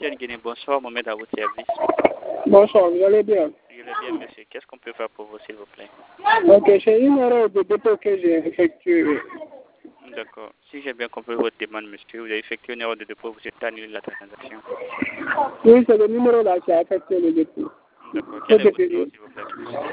MTN Guinée, bonsoir, Mohamed à votre service. Bonsoir, vous allez bien? Je vais bien, monsieur. Qu'est-ce qu'on peut faire pour vous, s'il vous plaît? Ok, c'est une erreur de dépôt que j'ai effectuée. D'accord. Si j'ai bien compris votre demande, monsieur, vous avez effectué une erreur de dépôt, vous êtes annulé la transaction. Oui, c'est le numéro là qui a effectué le dépôt. D'accord. Quel est votre nom, s'il vous plaît?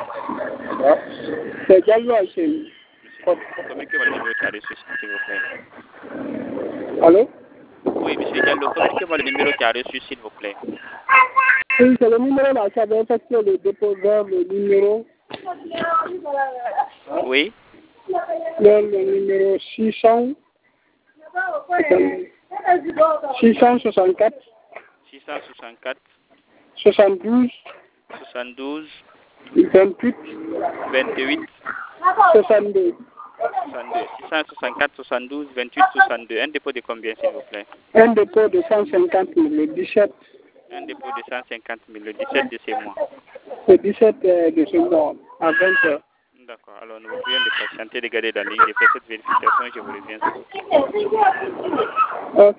C'est Diallo Hachem. Monsieur, communiquez-moi le numéro qui a reçu, s'il vous plaît. Allô? Oui, monsieur Diallo, communiquez-moi le numéro qui a reçu, s'il vous plaît. Oui, c'est le numéro là qui avait effectué le dépôt vers le numéro. Oui. Vers le numéro 600. 664. 664. 72. 72. 28. 28. 62. 62. 664, 72, 28, 62. Un dépôt de combien, s'il vous plaît? Un dépôt de 150 000, le 17. Un dépôt de 150 000, le 17 de ces mois. Le 17 de ce mois, à 20 h. D'accord. Alors, nous vous prions de patienter, de garder la ligne. J'ai fait cette vérification et je vous reviens. Ok.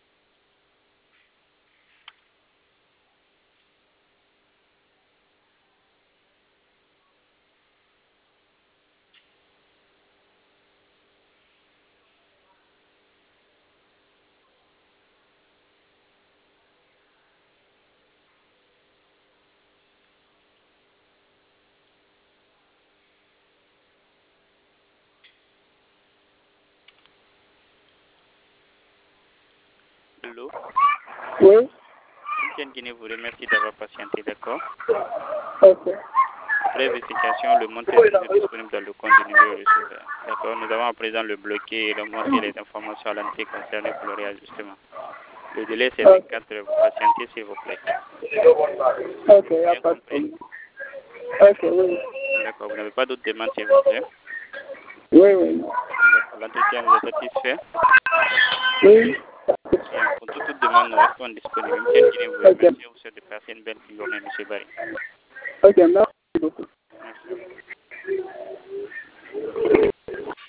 Allô? Oui. MTN Guinée vous remercie d'avoir patienté, d'accord? Ok. Après vérification, le montant est toujours disponible dans le compte du numéro receveur. D'accord? Nous avons à présent le bloqué et le monté les informations à l'entrée concernées pour le réajustement. Le délai, c'est 24 heures. Vous patientez, s'il vous plaît. Ok, il n'y a pas de problème. Ok, oui. D'accord. Vous n'avez pas d'autres demandes, s'il vous plaît? Oui, oui. D'accord. L'entretien vous est satisfait? Oui. Bien. Pour toute demande, nous restons disponibles. MTN Guinée vous remercie. Vous souhaite de passer une belle journée, M. Barry. Ok, merci beaucoup.